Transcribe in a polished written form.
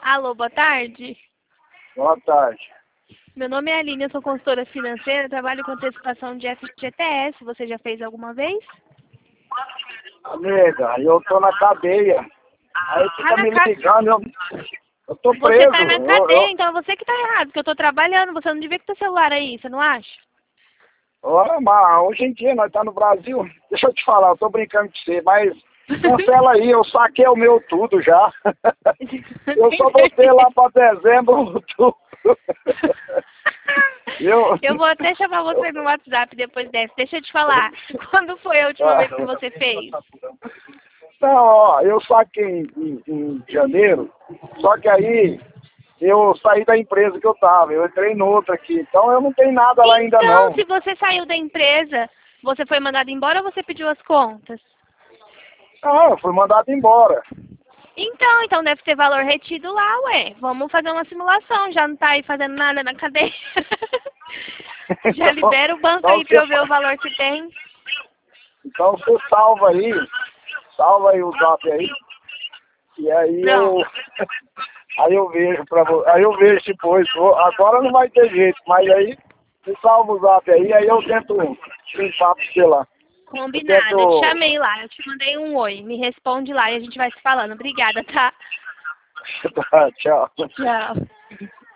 Alô, boa tarde. Boa tarde. Meu nome é Aline, eu sou consultora financeira, trabalho com antecipação de FGTS. Você já fez alguma vez? Amiga, eu tô na cadeia. Aí fica me ligando, eu tô Você preso. tá na cadeia, então é você que tá errado, porque eu tô trabalhando, você não devia ter seu celular aí, você não acha? Olha, mas hoje em dia nós tá no Brasil. Deixa eu te falar, eu tô brincando com você, mas cancela aí, eu saquei o meu tudo já. Eu só botei lá pra dezembro tudo. Eu vou até chamar você no WhatsApp depois dessa. Deixa eu te falar, quando foi a última vez que você fez? Não, ó, eu saquei em janeiro, só que aí eu saí da empresa que eu tava, eu entrei noutra aqui, então eu não tenho nada lá ainda Então, não. se você saiu da empresa, você foi mandado embora ou você pediu as contas? Ah, eu fui mandado embora. Então deve ter valor retido lá, ué. Vamos fazer uma simulação, já não tá aí fazendo nada na cadeia. Já libera o banco aí pra eu ver o valor que tem. Então você salva aí o zap aí, e aí aí eu vejo aí eu vejo depois. Agora não vai ter jeito, mas aí você salva o zap aí eu tento limpar pra você lá. Combinado, eu te chamei lá, eu te mandei um oi. Me responde lá e a gente vai se falando. Obrigada, tá? Tá, tchau. Tchau.